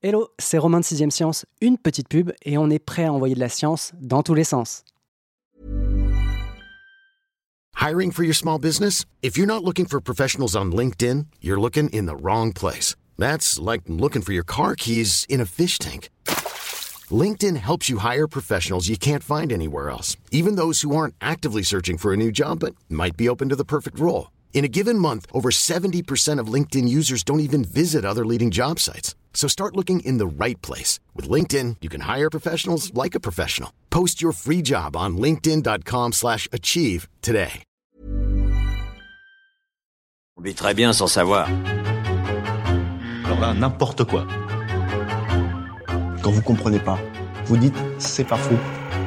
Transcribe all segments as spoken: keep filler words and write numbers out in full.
Hello, c'est Romain de sixième Science, une petite pub et on est prêt à envoyer de la science dans tous les sens. Hiring for your small business? If you're not looking for professionals on LinkedIn, you're looking in the wrong place. That's like looking for your car keys in a fish tank. LinkedIn helps you hire professionals you can't find anywhere else, even those who aren't actively searching for a new job but might be open to the perfect role. In a given month, over seventy percent of LinkedIn users don't even visit other leading job sites. So start looking in the right place. With LinkedIn, you can hire professionals like a professional. Post your free job on linkedin.com slash achieve today. On vit très bien sans savoir. Alors là, n'importe quoi. Quand vous comprenez pas, vous dites « c'est pas faux ».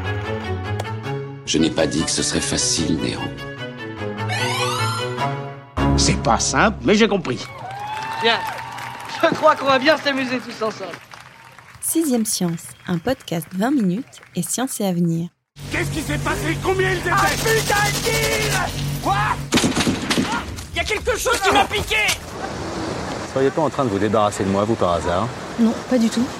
Je n'ai pas dit que ce serait facile, Néron. C'est pas simple, mais j'ai compris. Bien, je crois qu'on va bien s'amuser tous ensemble. Sixième Science, un podcast vingt minutes et science et avenir. Qu'est-ce qui s'est passé? Combien ils étaient? Ah putain de tir! Quoi? Il y a quelque chose qui m'a piqué! Soyez pas en train de vous débarrasser de moi, vous, par hasard? Non, pas du tout.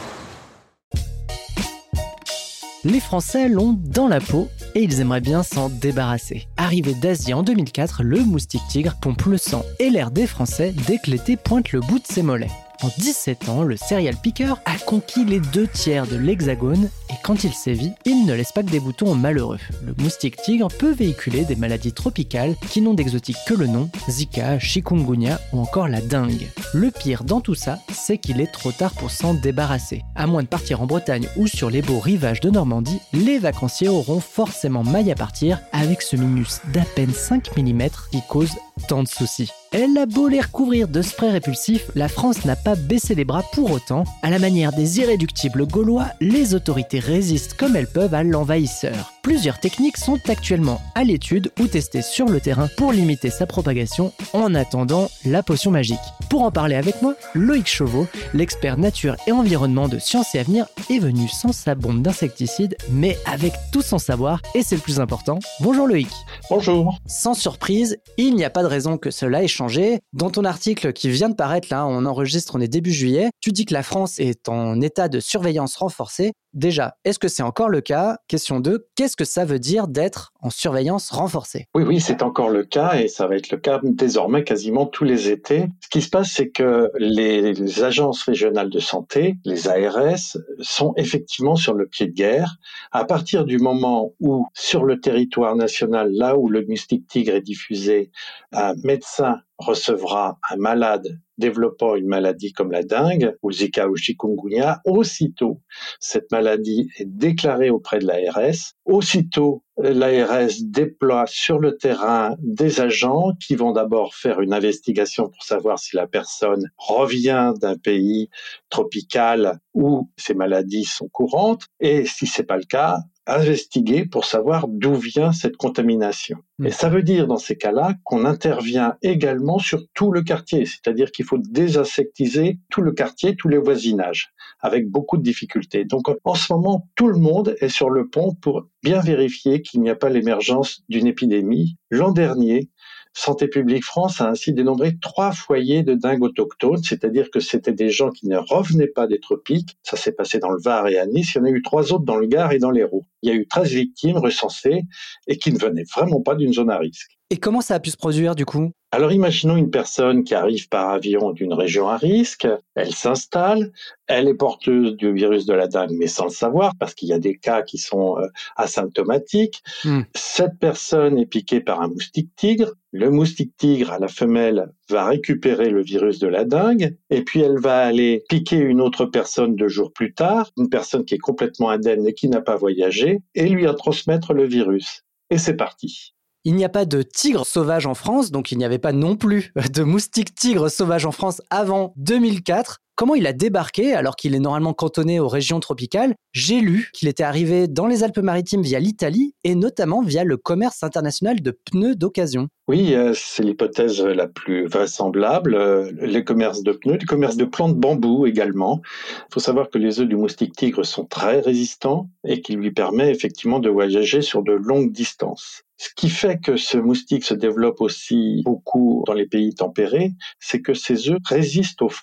Les Français l'ont dans la peau et ils aimeraient bien s'en débarrasser. Arrivé d'Asie en deux mille quatre, le moustique tigre pompe le sang et l'air des Français dès que l'été pointe le bout de ses mollets. En dix-sept ans, le serial picker a conquis les deux tiers de l'hexagone et quand il sévit, il ne laisse pas que des boutons aux malheureux. Le moustique tigre peut véhiculer des maladies tropicales qui n'ont d'exotique que le nom, Zika, chikungunya ou encore la dengue. Le pire dans tout ça, c'est qu'il est trop tard pour s'en débarrasser. À moins de partir en Bretagne ou sur les beaux rivages de Normandie, les vacanciers auront forcément maille à partir avec ce minus d'à peine cinq millimètres qui cause tant de soucis. Elle a beau les recouvrir de spray répulsif, la France n'a pas baissé les bras pour autant. À la manière des irréductibles gaulois, les autorités résistent comme elles peuvent à l'envahisseur. Plusieurs techniques sont actuellement à l'étude ou testées sur le terrain pour limiter sa propagation en attendant la potion magique. Pour en parler avec moi, Loïc Chauveau, l'expert nature et environnement de Science et Avenir, est venu sans sa bombe d'insecticides, mais avec tout son savoir, et c'est le plus important. Bonjour Loïc. Bonjour. Sans surprise, il n'y a pas de raison que cela ait changé. Dans ton article qui vient de paraître, là, on enregistre, on est début juillet, tu dis que la France est en état de surveillance renforcée. Déjà, est-ce que c'est encore le cas? Question deux, qu'est-ce que ça veut dire d'être en surveillance renforcée? Oui, oui, c'est encore le cas et ça va être le cas désormais quasiment tous les étés. Ce qui se passe, c'est que les agences régionales de santé, les A R S, sont effectivement sur le pied de guerre. À partir du moment où, sur le territoire national, là où le moustique tigre est diffusé, un médecin recevra un malade développant une maladie comme la dengue, ou Zika ou chikungunya, aussitôt cette maladie est déclarée auprès de l'A R S, aussitôt l'A R S déploie sur le terrain des agents qui vont d'abord faire une investigation pour savoir si la personne revient d'un pays tropical où ces maladies sont courantes, et si c'est pas le cas, investiguer pour savoir d'où vient cette contamination. Et ça veut dire dans ces cas-là qu'on intervient également sur tout le quartier, c'est-à-dire qu'il faut désinsectiser tout le quartier, tous les voisinages, avec beaucoup de difficultés. Donc en ce moment, tout le monde est sur le pont pour bien vérifier qu'il n'y a pas l'émergence d'une épidémie. L'an dernier, Santé publique France a ainsi dénombré trois foyers de dengue autochtones, c'est-à-dire que c'était des gens qui ne revenaient pas des tropiques. Ça s'est passé dans le Var et à Nice. Il y en a eu trois autres dans le Gard et dans l'Hérault. Il y a eu treize victimes recensées et qui ne venaient vraiment pas d'une zone à risque. Et comment ça a pu se produire du coup? Alors imaginons une personne qui arrive par avion d'une région à risque, elle s'installe, elle est porteuse du virus de la dengue mais sans le savoir parce qu'il y a des cas qui sont euh, asymptomatiques. Mm. Cette personne est piquée par un moustique tigre, le moustique tigre à la femelle va récupérer le virus de la dengue et puis elle va aller piquer une autre personne deux jours plus tard, une personne qui est complètement indemne et qui n'a pas voyagé et lui en transmettre le virus. Et c'est parti. Il n'y a pas de tigre sauvage en France, donc il n'y avait pas non plus de moustique tigre sauvage en France avant deux mille quatre. Comment il a débarqué alors qu'il est normalement cantonné aux régions tropicales? J'ai lu qu'il était arrivé dans les Alpes-Maritimes via l'Italie et notamment via le commerce international de pneus d'occasion. Oui, c'est l'hypothèse la plus vraisemblable. Les commerces de pneus, les commerces de plantes de bambou également. Il faut savoir que les œufs du moustique tigre sont très résistants et qui lui permet effectivement de voyager sur de longues distances. Ce qui fait que ce moustique se développe aussi beaucoup dans les pays tempérés, c'est que ces œufs résistent au froid.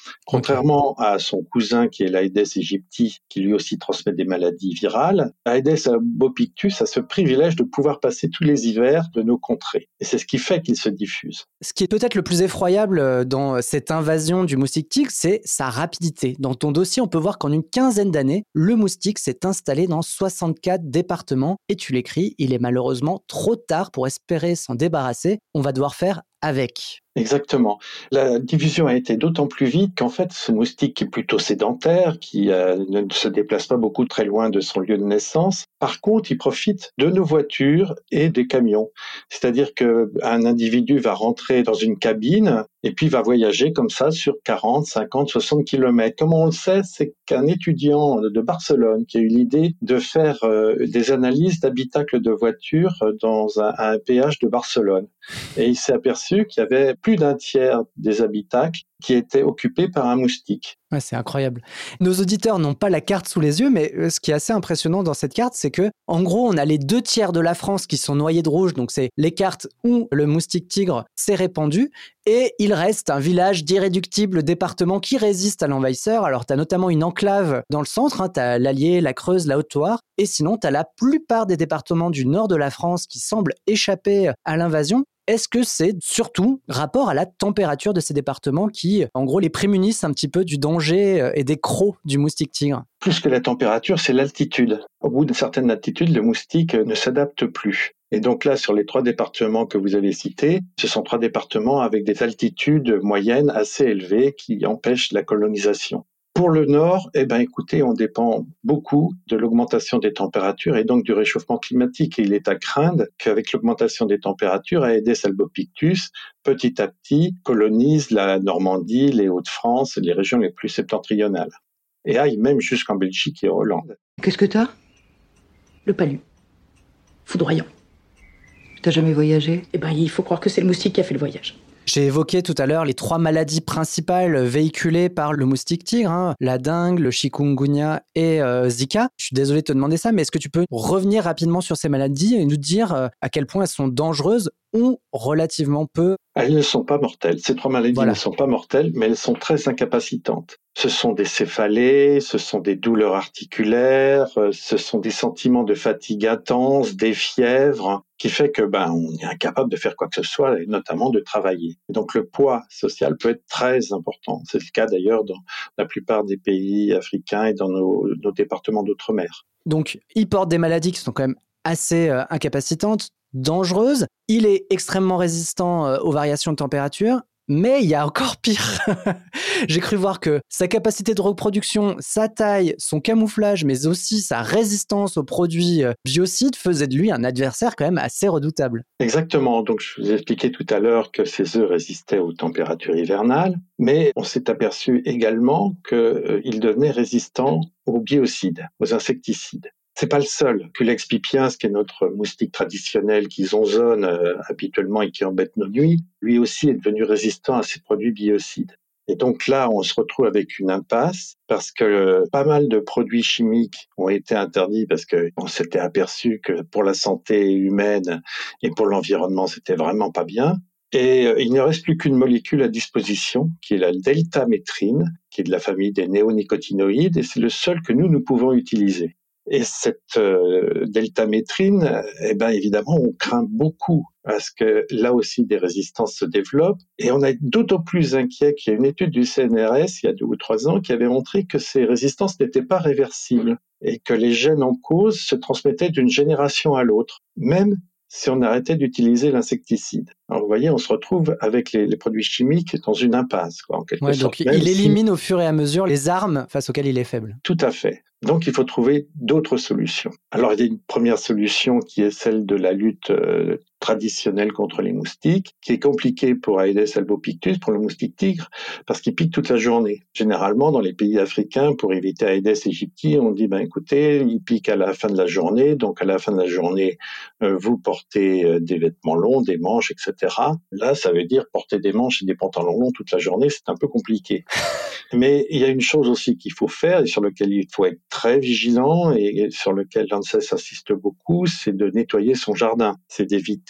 Contrairement okay. à son cousin qui est l'Aedes aegypti, qui lui aussi transmet des maladies virales, Aedes albopictus a ce privilège de pouvoir passer tous les hivers de nos contrées. Et c'est ce qui fait qu'il se diffuse. Ce qui est peut-être le plus effroyable dans cette invasion du moustique tigre, c'est sa rapidité. Dans ton dossier, on peut voir qu'en une quinzaine d'années, le moustique s'est installé dans soixante-quatre départements. Et tu l'écris, il est malheureusement trop tard pour espérer s'en débarrasser. On va devoir faire avec. Exactement. La diffusion a été d'autant plus vite qu'en fait, ce moustique qui est plutôt sédentaire, qui euh, ne se déplace pas beaucoup très loin de son lieu de naissance, par contre, il profite de nos voitures et des camions. C'est-à-dire qu'un individu va rentrer dans une cabine et puis va voyager comme ça sur quarante, cinquante, soixante kilomètres. Comme on le sait, c'est qu'un étudiant de Barcelone qui a eu l'idée de faire euh, des analyses d'habitacles de voitures dans un, un péage de Barcelone. Et il s'est aperçu qu'il y avait plus d'un tiers des habitacles qui étaient occupés par un moustique. Ouais, c'est incroyable. Nos auditeurs n'ont pas la carte sous les yeux, mais ce qui est assez impressionnant dans cette carte, c'est que, en gros, on a les deux tiers de la France qui sont noyés de rouge, donc c'est les cartes où le moustique tigre s'est répandu, et il reste un village d'irréductibles départements qui résistent à l'envahisseur. Alors, tu as notamment une enclave dans le centre, hein, tu as l'Allier, la Creuse, la Haute-Loire, et sinon, tu as la plupart des départements du nord de la France qui semblent échapper à l'invasion. Est-ce que c'est surtout rapport à la température de ces départements qui, en gros, les prémunissent un petit peu du danger et des crocs du moustique tigre ? Plus que la température, c'est l'altitude. Au bout d'une certaine altitude, le moustique ne s'adapte plus. Et donc là, sur les trois départements que vous avez cités, ce sont trois départements avec des altitudes moyennes assez élevées qui empêchent la colonisation. Pour le nord, eh ben, écoutez, on dépend beaucoup de l'augmentation des températures et donc du réchauffement climatique. Et il est à craindre qu'avec l'augmentation des températures, Aedes albopictus, petit à petit, colonise la Normandie, les Hauts-de-France, les régions les plus septentrionales. Et aille même jusqu'en Belgique et en Hollande. Qu'est-ce que t'as ? Le palu. Foudroyant. T'as jamais voyagé ? Eh ben, il faut croire que c'est le moustique qui a fait le voyage. J'ai évoqué tout à l'heure les trois maladies principales véhiculées par le moustique tigre, hein, la dengue, le chikungunya et euh, Zika. Je suis désolé de te demander ça, mais est-ce que tu peux revenir rapidement sur ces maladies et nous dire euh, à quel point elles sont dangereuses ou relativement peu ? Elles ne sont pas mortelles. Ces trois maladies voilà. ne sont pas mortelles, mais elles sont très incapacitantes. Ce sont des céphalées, ce sont des douleurs articulaires, ce sont des sentiments de fatigue intense, des fièvres, qui fait que ben on est incapable de faire quoi que ce soit, et notamment de travailler. Et donc le poids social peut être très important. C'est le cas d'ailleurs dans la plupart des pays africains et dans nos, nos départements d'outre-mer. Donc il porte des maladies qui sont quand même assez euh, incapacitantes, dangereuses. Il est extrêmement résistant euh, aux variations de température. Mais il y a encore pire. J'ai cru voir que sa capacité de reproduction, sa taille, son camouflage, mais aussi sa résistance aux produits biocides faisaient de lui un adversaire quand même assez redoutable. Exactement. Donc, je vous ai expliqué tout à l'heure que ces œufs résistaient aux températures hivernales, mais on s'est aperçu également qu'il euh, devenait résistant aux biocides, aux insecticides. C'est pas le seul. Culex pipiens, qui est notre moustique traditionnel qui zonzonne euh, habituellement et qui embête nos nuits, lui aussi est devenu résistant à ces produits biocides. Et donc là, on se retrouve avec une impasse parce que euh, pas mal de produits chimiques ont été interdits parce qu'on s'était aperçu que pour la santé humaine et pour l'environnement, c'était vraiment pas bien. Et euh, il ne reste plus qu'une molécule à disposition, qui est la deltamétrine, qui est de la famille des néonicotinoïdes, et c'est le seul que nous, nous pouvons utiliser. Et cette euh, deltamétrine, eh ben évidemment, on craint beaucoup parce que là aussi des résistances se développent. Et on est d'autant plus inquiet qu'il y a une étude du C N R S il y a deux ou trois ans qui avait montré que ces résistances n'étaient pas réversibles et que les gènes en cause se transmettaient d'une génération à l'autre, même si on arrêtait d'utiliser l'insecticide. Alors vous voyez, on se retrouve avec les, les produits chimiques dans une impasse, quoi, en quelque ouais, sorte. Donc il élimine si... au fur et à mesure les armes face auxquelles il est faible. Tout à fait. Donc il faut trouver d'autres solutions. Alors il y a une première solution qui est celle de la lutte euh, traditionnelle contre les moustiques, qui est compliquée pour Aedes albopictus, pour le moustique tigre, parce qu'il pique toute la journée. Généralement, dans les pays africains, pour éviter Aedes aegypti, on dit, ben écoutez, il pique à la fin de la journée, donc à la fin de la journée, euh, vous portez euh, des vêtements longs, des manches, et cetera. Là, ça veut dire porter des manches et des pantalons longs toute la journée, c'est un peu compliqué. Mais il y a une chose aussi qu'il faut faire et sur laquelle il faut être très vigilant et sur lequel l'ANSES insiste beaucoup, c'est de nettoyer son jardin. C'est d'éviter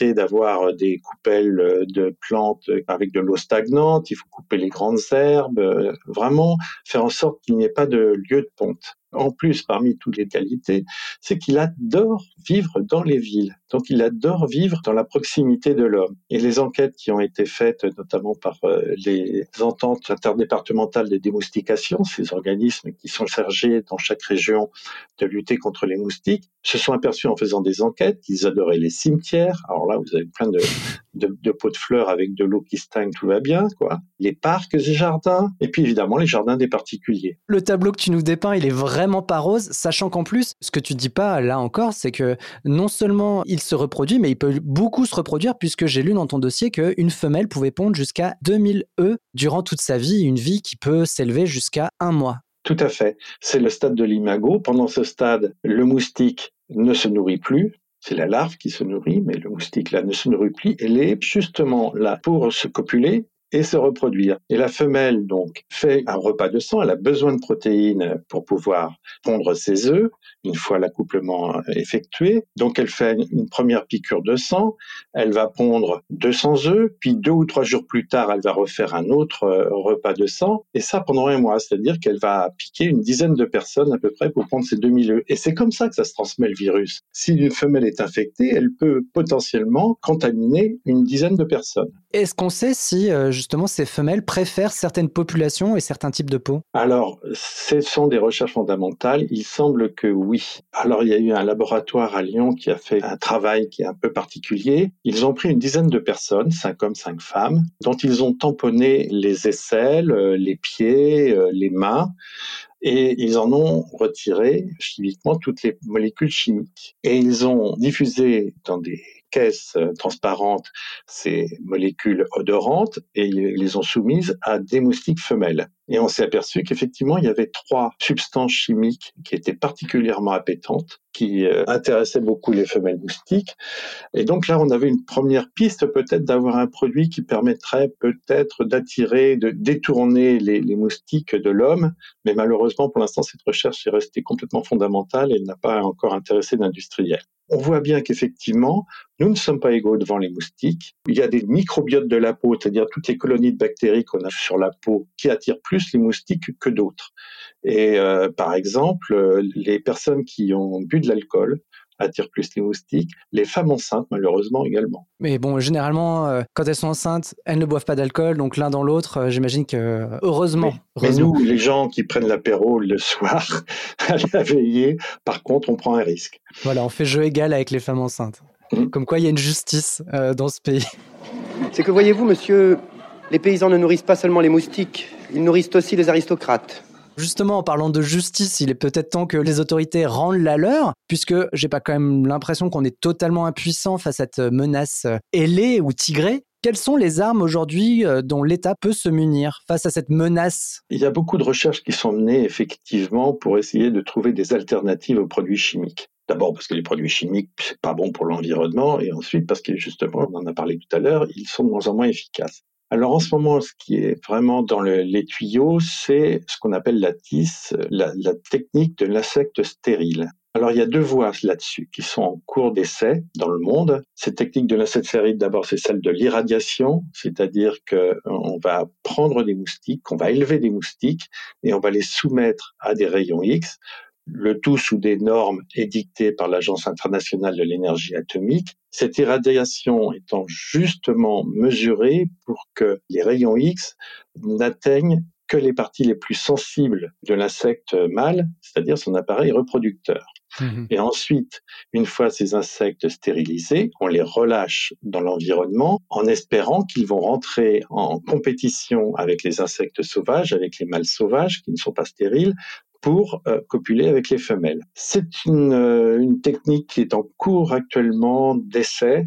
éviter d'avoir des coupelles de plantes avec de l'eau stagnante, il faut couper les grandes herbes, vraiment faire en sorte qu'il n'y ait pas de lieu de ponte. En plus, parmi toutes les qualités, c'est qu'il adore vivre dans les villes. Donc, il adore vivre dans la proximité de l'homme. Et les enquêtes qui ont été faites, notamment par euh, les ententes interdépartementales des démoustications, ces organismes qui sont chargés dans chaque région de lutter contre les moustiques, se sont aperçus en faisant des enquêtes qu'ils adoraient les cimetières. Alors là, vous avez plein de, de, de pots de fleurs avec de l'eau qui stagne, tout va bien, quoi. Les parcs et jardins, et puis évidemment les jardins des particuliers. Le tableau que tu nous dépeins, il est vraiment pas rose, sachant qu'en plus, ce que tu dis pas là encore, c'est que non seulement il se reproduit, mais il peut beaucoup se reproduire, puisque j'ai lu dans ton dossier qu'une femelle pouvait pondre jusqu'à deux mille œufs durant toute sa vie, une vie qui peut s'élever jusqu'à un mois. Tout à fait. C'est le stade de l'imago. Pendant ce stade, le moustique ne se nourrit plus. C'est la larve qui se nourrit, mais le moustique là ne se nourrit plus. Elle est justement là pour se copuler et se reproduire. Et la femelle, donc, fait un repas de sang. Elle a besoin de protéines pour pouvoir pondre ses œufs, une fois l'accouplement effectué. Donc, elle fait une première piqûre de sang. Elle va pondre deux cents œufs, puis deux ou trois jours plus tard, elle va refaire un autre repas de sang. Et ça pendant un mois. C'est-à-dire qu'elle va piquer une dizaine de personnes à peu près pour pondre ses deux mille œufs. Et c'est comme ça que ça se transmet le virus. Si une femelle est infectée, elle peut potentiellement contaminer une dizaine de personnes. Est-ce qu'on sait si, euh, justement, ces femelles préfèrent certaines populations et certains types de peau ? Alors, ce sont des recherches fondamentales. Il semble que oui. Alors, il y a eu un laboratoire à Lyon qui a fait un travail qui est un peu particulier. Ils ont pris une dizaine de personnes, cinq hommes, cinq femmes, dont ils ont tamponné les aisselles, les pieds, les mains, et ils en ont retiré chimiquement toutes les molécules chimiques. Et ils ont diffusé dans des caisses transparentes ces molécules odorantes et ils les ont soumises à des moustiques femelles. Et on s'est aperçu qu'effectivement, il y avait trois substances chimiques qui étaient particulièrement appétantes, qui euh, intéressaient beaucoup les femelles moustiques. Et donc là, on avait une première piste peut-être d'avoir un produit qui permettrait peut-être d'attirer, de détourner les, les moustiques de l'homme. Mais malheureusement, pour l'instant, cette recherche est restée complètement fondamentale et n'a pas encore intéressé d'industriels. On voit bien qu'effectivement, nous ne sommes pas égaux devant les moustiques. Il y a des microbiotes de la peau, c'est-à-dire toutes les colonies de bactéries qu'on a sur la peau, qui attirent plus les moustiques que d'autres. Et euh, par exemple, les personnes qui ont bu de l'alcool attirent plus les moustiques, les femmes enceintes malheureusement également. Mais bon, généralement, euh, quand elles sont enceintes, elles ne boivent pas d'alcool, donc l'un dans l'autre, euh, j'imagine que heureusement. Mais, heureusement. mais nous, les gens qui prennent l'apéro le soir à la veillée, par contre, on prend un risque. Voilà, on fait jeu égal avec les femmes enceintes. Mmh. Comme quoi, il y a une justice euh, dans ce pays. C'est que voyez-vous, monsieur, les paysans ne nourrissent pas seulement les moustiques, ils nourrissent aussi les aristocrates. Justement, en parlant de justice, il est peut-être temps que les autorités rendent la leur, puisque j'ai pas quand même l'impression qu'on est totalement impuissant face à cette menace ailée ou tigrée. Quelles sont les armes aujourd'hui dont l'État peut se munir face à cette menace ? Il y a beaucoup de recherches qui sont menées effectivement pour essayer de trouver des alternatives aux produits chimiques. D'abord parce que les produits chimiques, c'est pas bon pour l'environnement, et ensuite parce que justement, on en a parlé tout à l'heure, ils sont de moins en moins efficaces. Alors en ce moment, ce qui est vraiment dans le, les tuyaux, c'est ce qu'on appelle la T I S, la, la technique de l'insecte stérile. Alors il y a deux voies là-dessus qui sont en cours d'essai dans le monde. Cette technique de l'insecte stérile, d'abord, c'est celle de l'irradiation, c'est-à-dire qu'on va prendre des moustiques, on va élever des moustiques et on va les soumettre à des rayons X, le tout sous des normes édictées par l'Agence internationale de l'énergie atomique. Cette irradiation étant justement mesurée pour que les rayons X n'atteignent que les parties les plus sensibles de l'insecte mâle, c'est-à-dire son appareil reproducteur. Mmh. Et ensuite, une fois ces insectes stérilisés, on les relâche dans l'environnement en espérant qu'ils vont rentrer en compétition avec les insectes sauvages, avec les mâles sauvages qui ne sont pas stériles, pour euh, copuler avec les femelles. C'est une, euh, une technique qui est en cours actuellement d'essai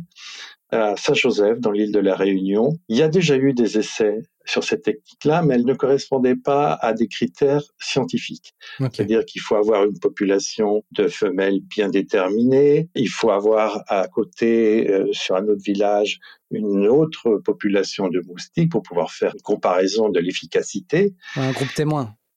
à Saint-Joseph, dans l'île de la Réunion. Il y a déjà eu des essais sur cette technique-là, mais elle ne correspondait pas à des critères scientifiques. Okay. C'est-à-dire qu'il faut avoir une population de femelles bien déterminée, il faut avoir à côté, euh, sur un autre village, une autre population de moustiques pour pouvoir faire une comparaison de l'efficacité. Un groupe témoin.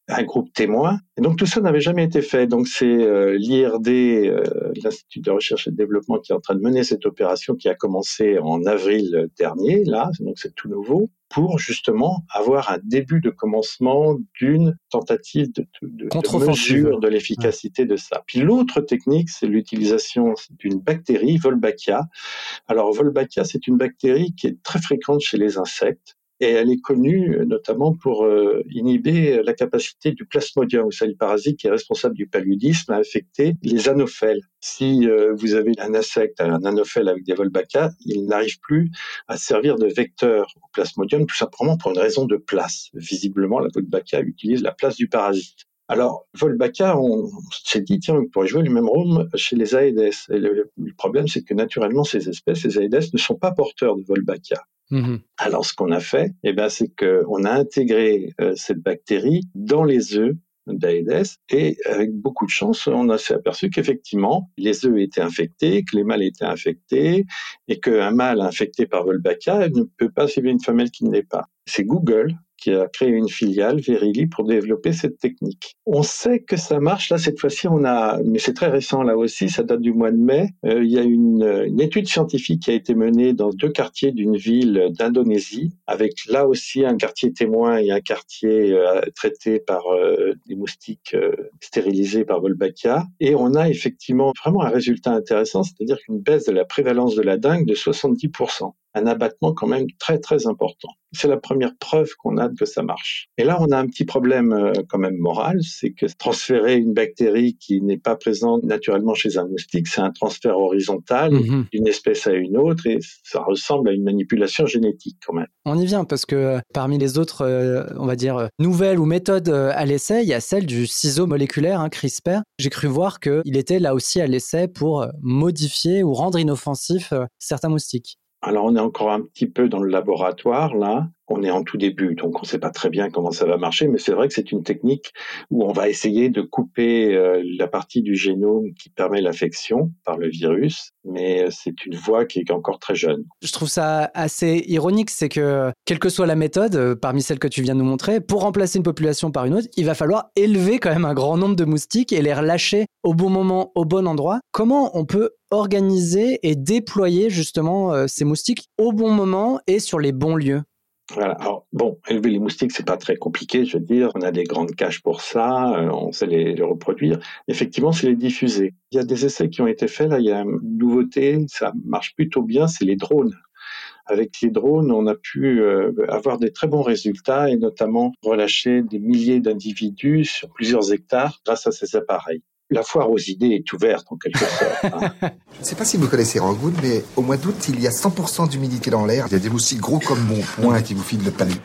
un groupe témoin. Et donc tout ça n'avait jamais été fait. Donc c'est euh, l'I R D, euh, l'Institut de recherche et de développement, qui est en train de mener cette opération qui a commencé en avril dernier, là, donc c'est tout nouveau, pour justement avoir un début de commencement d'une tentative de, de, de mesure de l'efficacité ouais. de ça. Puis l'autre technique, c'est l'utilisation d'une bactérie, Wolbachia. Alors Wolbachia, c'est une bactérie qui est très fréquente chez les insectes. Et elle est connue notamment pour euh, inhiber la capacité du plasmodium, ou c'est le parasite qui est responsable du paludisme, à affecter les anophèles. Si euh, vous avez un insecte, un anophèle avec des Wolbachia, il n'arrive plus à servir de vecteur au plasmodium, tout simplement pour une raison de place. Visiblement, la Wolbachia utilise la place du parasite. Alors, Wolbachia, on, on s'est dit, tiens, on pourrait jouer le même rôle chez les Aedes. Et le, le problème, c'est que naturellement, ces espèces, les Aedes, ne sont pas porteurs de Wolbachia. Mmh. Alors, ce qu'on a fait, eh ben, c'est qu'on a intégré euh, cette bactérie dans les œufs d'Aedes et avec beaucoup de chance, on s'est aperçu qu'effectivement, les œufs étaient infectés, que les mâles étaient infectés et qu'un mâle infecté par Wolbachia ne peut pas suivre une femelle qui ne l'est pas. C'est Google qui a créé une filiale, Verily, pour développer cette technique. On sait que ça marche. Là, cette fois-ci, on a, mais c'est très récent là aussi, ça date du mois de mai. Euh, il y a une, une étude scientifique qui a été menée dans deux quartiers d'une ville d'Indonésie, avec là aussi un quartier témoin et un quartier euh, traité par euh, des moustiques euh, stérilisés par Wolbachia. Et on a effectivement vraiment un résultat intéressant, c'est-à-dire qu'une baisse de la prévalence de la dengue de soixante-dix pour cent. Un abattement quand même très très important. C'est la première preuve qu'on a que ça marche. Et là, on a un petit problème euh, quand même moral, c'est que transférer une bactérie qui n'est pas présente naturellement chez un moustique, c'est un transfert horizontal mmh. d'une espèce à une autre et ça ressemble à une manipulation génétique quand même. On y vient parce que parmi les autres, euh, on va dire, nouvelles ou méthodes à l'essai, il y a celle du ciseau moléculaire, hein, CRISPR. J'ai cru voir qu'il était là aussi à l'essai pour modifier ou rendre inoffensifs euh, certains moustiques. Alors, on est encore un petit peu dans le laboratoire, là. On est en tout début, donc on ne sait pas très bien comment ça va marcher, mais c'est vrai que c'est une technique où on va essayer de couper euh, la partie du génome qui permet l'infection par le virus, mais c'est une voie qui est encore très jeune. Je trouve ça assez ironique, c'est que, quelle que soit la méthode, euh, parmi celles que tu viens de nous montrer, pour remplacer une population par une autre, il va falloir élever quand même un grand nombre de moustiques et les relâcher au bon moment, au bon endroit. Comment on peut organiser et déployer justement euh, ces moustiques au bon moment et sur les bons lieux ? Voilà. Alors, bon, élever les moustiques, c'est pas très compliqué, je veux dire. On a des grandes cages pour ça, euh, on sait les, les reproduire. Effectivement, c'est les diffuser. Il y a des essais qui ont été faits, là, il y a une nouveauté, ça marche plutôt bien, c'est les drones. Avec les drones, on a pu euh, avoir des très bons résultats et notamment relâcher des milliers d'individus sur plusieurs hectares grâce à ces appareils. La foire aux idées est ouverte, en quelque sorte. Hein. Je ne sais pas si vous connaissez Rangoon, mais au mois d'août, il y a cent pour cent d'humidité dans l'air. Il y a des moustiques gros comme mon poing qui vous filent le palais.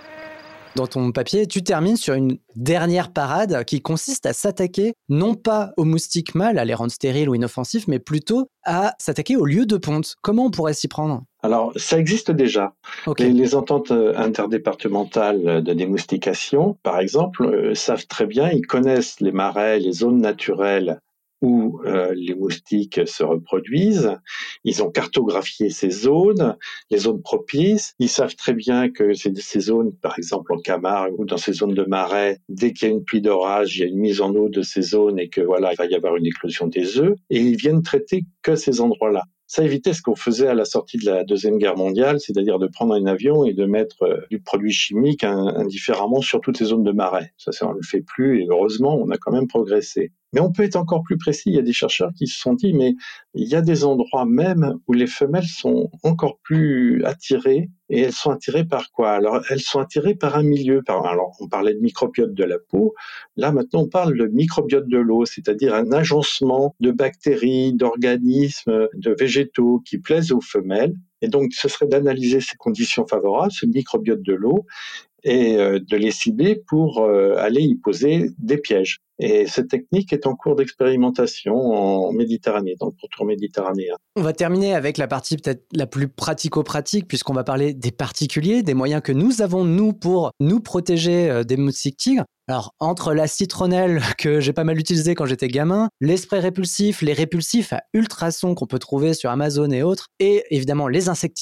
Dans ton papier, tu termines sur une dernière parade qui consiste à s'attaquer non pas aux moustiques mâles, à les rendre stériles ou inoffensifs, mais plutôt à s'attaquer aux lieux de ponte. Comment on pourrait s'y prendre ? Alors, ça existe déjà. Okay. Les, les ententes interdépartementales de démoustication, par exemple, euh, savent très bien, ils connaissent les marais, les zones naturelles où euh, les moustiques se reproduisent. Ils ont cartographié ces zones, les zones propices. Ils savent très bien que c'est ces zones, par exemple en Camargue ou dans ces zones de marais, dès qu'il y a une pluie d'orage, il y a une mise en eau de ces zones et que voilà, il va y avoir une éclosion des œufs. Et ils viennent traiter que ces endroits-là. Ça évitait ce qu'on faisait à la sortie de la Deuxième Guerre mondiale, c'est-à-dire de prendre un avion et de mettre euh, du produit chimique indifféremment sur toutes ces zones de marais. Ça, ça on ne le fait plus et heureusement, on a quand même progressé. Mais on peut être encore plus précis. Il y a des chercheurs qui se sont dit, mais il y a des endroits même où les femelles sont encore plus attirées. Et elles sont attirées par quoi ? Alors, elles sont attirées par un milieu. Par, alors, on parlait de microbiote de la peau. Là, maintenant, on parle de microbiote de l'eau, c'est-à-dire un agencement de bactéries, d'organismes, de végétaux qui plaisent aux femelles. Et donc, ce serait d'analyser ces conditions favorables, ce microbiote de l'eau, et euh, de les cibler pour euh, aller y poser des pièges. Et cette technique est en cours d'expérimentation en Méditerranée, dans le pourtour méditerranéen. On va terminer avec la partie peut-être la plus pratico-pratique, puisqu'on va parler des particuliers, des moyens que nous avons, nous, pour nous protéger euh, des moustiques tigres. Alors, entre la citronnelle, que j'ai pas mal utilisée quand j'étais gamin, les sprays répulsifs, les répulsifs à ultrasons qu'on peut trouver sur Amazon et autres, et évidemment les insecticides,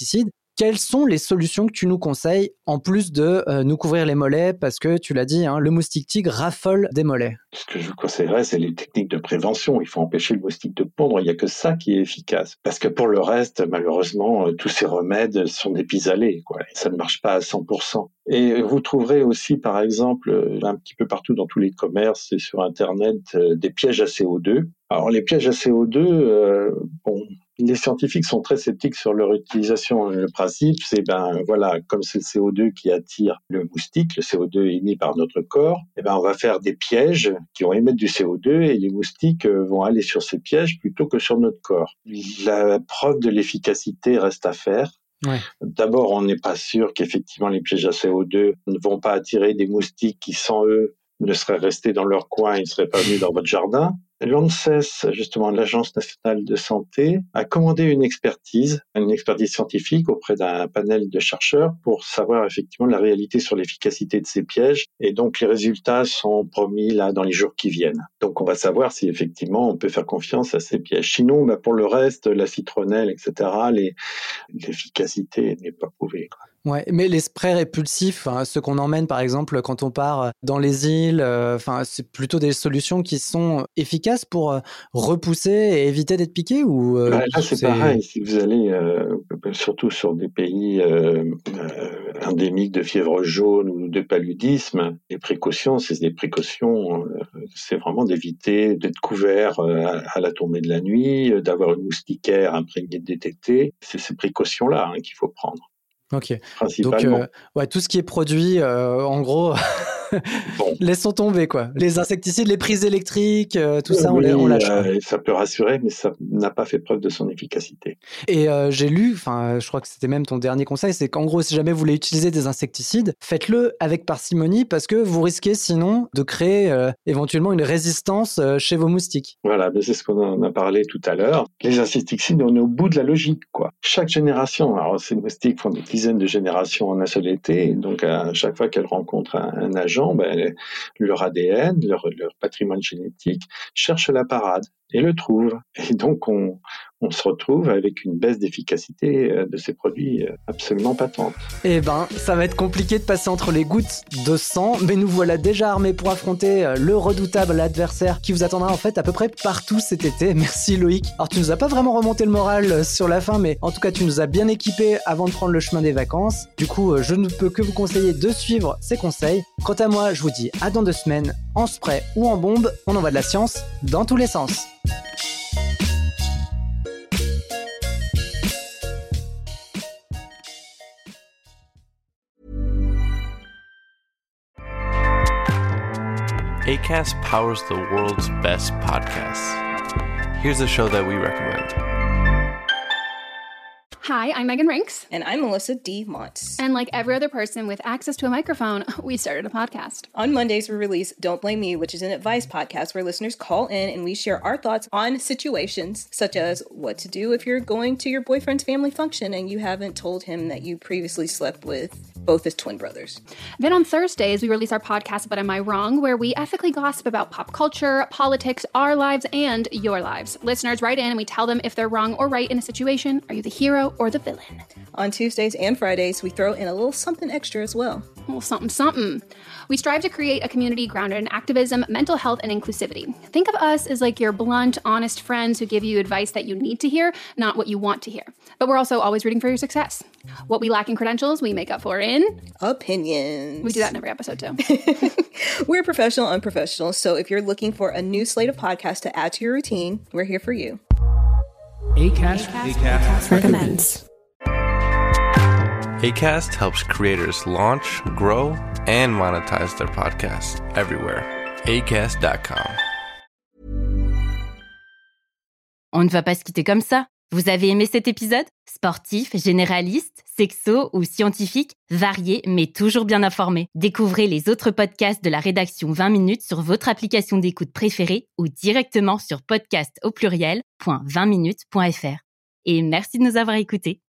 Quelles sont les solutions que tu nous conseilles en plus de euh, nous couvrir les mollets parce que tu l'as dit, hein, le moustique tigre raffole des mollets? Ce que je vous conseillerais, c'est les techniques de prévention. Il faut empêcher le moustique de pondre. Il n'y a que ça qui est efficace. Parce que pour le reste, malheureusement, euh, tous ces remèdes sont des pis-aller, quoi. Ça ne marche pas à cent pour cent. Et vous trouverez aussi, par exemple, un petit peu partout dans tous les commerces et sur Internet, euh, des pièges à C O deux. Alors, les pièges à C O deux, euh, bon, les scientifiques sont très sceptiques sur leur utilisation. Le principe, c'est ben voilà, comme c'est le C O deux qui attire le moustique, le C O deux est émis par notre corps, et ben on va faire des pièges qui vont émettre du C O deux et les moustiques vont aller sur ces pièges plutôt que sur notre corps. La preuve de l'efficacité reste à faire. Ouais. D'abord, on n'est pas sûr qu'effectivement les pièges à C O deux ne vont pas attirer des moustiques qui, sans eux, ne seraient restés dans leur coin, ils ne seraient pas venus dans votre jardin. L'ANSES, justement, l'Agence nationale de santé, a commandé une expertise, une expertise scientifique auprès d'un panel de chercheurs pour savoir effectivement la réalité sur l'efficacité de ces pièges. Et donc, les résultats sont promis là dans les jours qui viennent. Donc, on va savoir si effectivement on peut faire confiance à ces pièges. Sinon, bah, pour le reste, la citronnelle, et cetera, les, l'efficacité n'est pas prouvée, quoi. Ouais, mais les sprays répulsifs, hein, ceux qu'on emmène par exemple quand on part dans les îles, euh, enfin c'est plutôt des solutions qui sont efficaces pour euh, repousser et éviter d'être piqué ou euh, bah, là c'est, c'est pareil. Si vous allez euh, surtout sur des pays euh, euh, endémiques de fièvre jaune ou de paludisme, les précautions, c'est des précautions, euh, c'est vraiment d'éviter d'être couvert euh, à, à la tombée de la nuit, euh, d'avoir une moustiquaire imprégnée de D D T. C'est ces précautions-là hein, qu'il faut prendre. Ok, donc euh, ouais, tout ce qui est produit, euh, en gros, bon. Laissons tomber quoi. Les insecticides, les prises électriques, euh, tout oui, ça, on, les, on lâche. Euh, ça peut rassurer, mais ça n'a pas fait preuve de son efficacité. Et euh, j'ai lu, enfin, je crois que c'était même ton dernier conseil, c'est qu'en gros, si jamais vous voulez utiliser des insecticides, faites-le avec parcimonie parce que vous risquez sinon de créer euh, éventuellement une résistance euh, chez vos moustiques. Voilà, ben c'est ce qu'on en a parlé tout à l'heure. Les insecticides, on est au bout de la logique, quoi. Chaque génération, alors ces moustiques font des dizaines de générations en un seul été, et donc à chaque fois qu'elles rencontrent un, un agent, ben, leur A D N, leur, leur patrimoine génétique, cherche la parade et le trouve. Et donc on, on se retrouve avec une baisse d'efficacité de ces produits absolument patente. Eh ben, ça va être compliqué de passer entre les gouttes de sang, mais nous voilà déjà armés pour affronter le redoutable adversaire qui vous attendra en fait à peu près partout cet été. Merci Loïc. Alors tu nous as pas vraiment remonté le moral sur la fin, mais en tout cas tu nous as bien équipés avant de prendre le chemin des vacances. Du coup, je ne peux que vous conseiller de suivre ces conseils. Quant à moi, je vous dis à dans deux semaines, en spray ou en bombe, on envoie de la science dans tous les sens. Acast powers the world's best podcasts. Here's a show that we recommend. Hi, I'm Megan Rinks. And I'm Melissa D. Montz. And like every other person with access to a microphone, we started a podcast. On Mondays, we release Don't Blame Me, which is an advice podcast where listeners call in and we share our thoughts on situations such as what to do if you're going to your boyfriend's family function and you haven't told him that you previously slept with both his twin brothers. Then on Thursdays, we release our podcast, But Am I Wrong?, where we ethically gossip about pop culture, politics, our lives, and your lives. Listeners write in and we tell them if they're wrong or right in a situation. Are you the hero or the villain? On Tuesdays and Fridays, we throw in a little something extra as well. A little something, something. We strive to create a community grounded in activism, mental health, and inclusivity. Think of us as like your blunt, honest friends who give you advice that you need to hear, not what you want to hear. But we're also always rooting for your success. What we lack in credentials, we make up for in... opinions. We do that in every episode, too. We're professional unprofessionals, so if you're looking for a new slate of podcasts to add to your routine, we're here for you. Acast, Acast, Acast recommends. Acast helps creators launch, grow, and monetize their podcasts everywhere. Acast dot com. On ne va pas se quitter comme ça. Vous avez aimé cet épisode ? Sportif, généraliste, sexo ou scientifique, varié mais toujours bien informé. Découvrez les autres podcasts de la rédaction vingt minutes sur votre application d'écoute préférée ou directement sur podcast au pluriel point vingt minutes point f r. Et merci de nous avoir écoutés.